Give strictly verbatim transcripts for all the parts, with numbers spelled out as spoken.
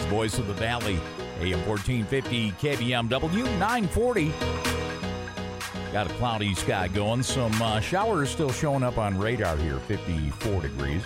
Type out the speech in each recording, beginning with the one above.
Voice of the Valley, A M fourteen fifty, K B M W, nine forty. Got a cloudy sky going. Some uh, showers still showing up on radar here, fifty-four degrees.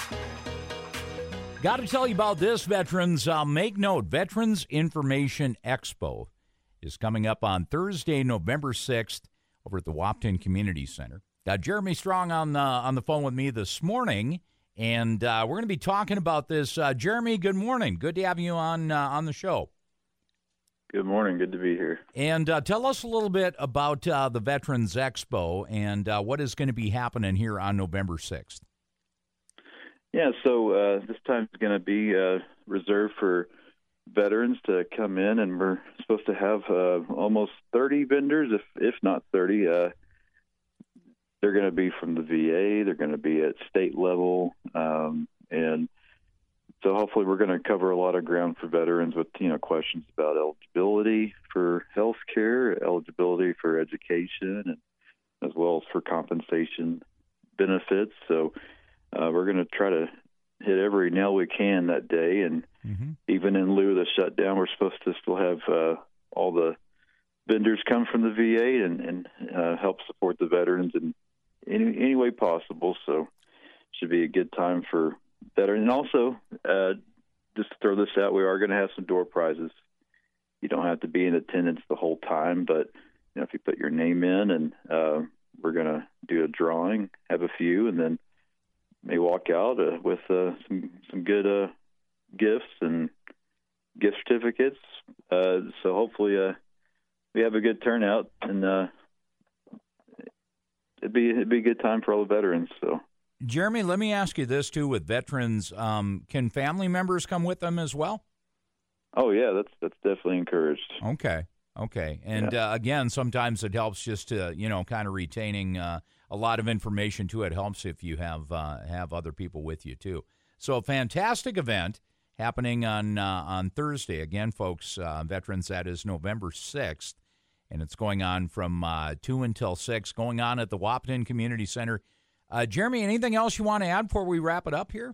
Got to tell you about this, veterans. Uh, make note, Veterans Information Expo is coming up on Thursday, November sixth, over at the Wahpeton Community Center. Got Jeremy Strong on the, on the phone with me this morning, and uh, we're going to be talking about this. Uh, Jeremy, good morning. Good to have you on uh, on the show. Good morning. Good to be here. And uh, tell us a little bit about uh, the Veterans Expo and uh, what is going to be happening here on November sixth. Yeah, so uh, this time is going to be uh, reserved for veterans to come in, and we're supposed to have uh, almost thirty vendors, if if not thirty. Uh, they're going to be from the V A. They're going to be at state level, um, and so hopefully we're going to cover a lot of ground for veterans with, you know, questions about eligibility for health care, eligibility for education, and as well as for compensation benefits. So uh, we're going to try to hit every nail we can that day. And mm-hmm. even in lieu of the shutdown, we're supposed to still have uh, all the vendors come from the V A and, and uh, help support the veterans in any, any way possible. So it should be a good time for veterans. And also, uh, just to throw this out, we are going to have some door prizes. You don't have to be in attendance the whole time, but you know, if you put your name in, and uh, we're going to do a drawing, have a few, and then may walk out uh, with uh, some some good uh, gifts and gift certificates. Uh, so hopefully uh, we have a good turnout, and uh, it'd be it'd be a good time for all the veterans. So, Jeremy, let me ask you this too: with veterans, um, can family members come with them as well? Oh yeah, that's that's definitely encouraged. Okay, okay, and yeah. uh, again, sometimes it helps just to you know kind of retaining uh, a lot of information too. It helps if you have uh, have other people with you too. So, a fantastic event happening on uh, on Thursday. Again, folks, uh, veterans, that is November sixth, and it's going on from uh, two until six. Going on at the Wahpeton Community Center. Uh, Jeremy, anything else you want to add before we wrap it up here?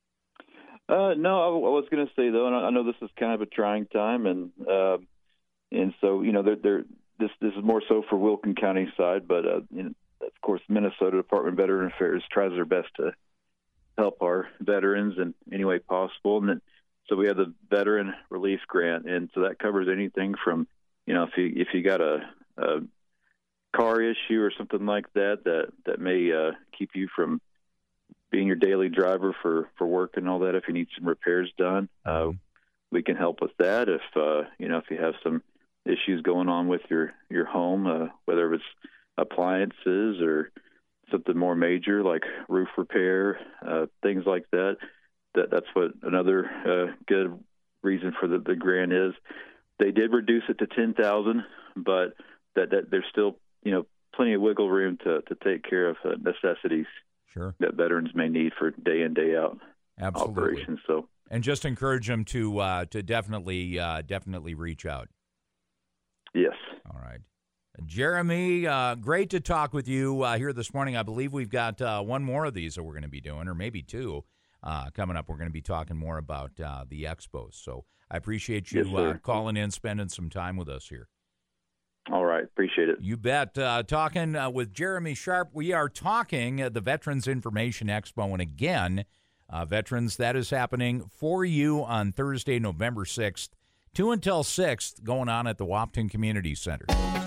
Uh, no, I, I was going to say, though, and I know this is kind of a trying time, and uh, and so, you know, they're, they're, this this is more so for Wilkin County side, but, uh, you know, of course, Minnesota Department of Veteran Affairs tries their best to help our veterans in any way possible. And then, so we have the Veteran Relief Grant, and so that covers anything from, you know, if you if you got a, a car issue or something like that that that may uh, keep you from being your daily driver for, for work and all that. If you need some repairs done, uh, we can help with that. If uh, you know if you have some issues going on with your your home, uh, whether it's appliances or something more major like roof repair, uh, things like that. That that's what another uh, good reason for the, the grant is. They did reduce it to ten thousand, but that, that there's still you know plenty of wiggle room to, to take care of uh, necessities sure. that veterans may need for day in day out Absolutely. operations. So and just encourage them to uh, to definitely uh, definitely reach out. Yes. All right. Jeremy, uh, great to talk with you uh, here this morning. I believe we've got uh, one more of these that we're going to be doing, or maybe two uh, coming up. We're going to be talking more about uh, the expos. So I appreciate you yes, uh, calling in, spending some time with us here. All right. Appreciate it. You bet. Uh, talking uh, with Jeremy Sharp. We are talking uh, the Veterans Information Expo. And again, uh, veterans, that is happening for you on Thursday, November sixth, two until six, going on at the Wahpeton Community Center.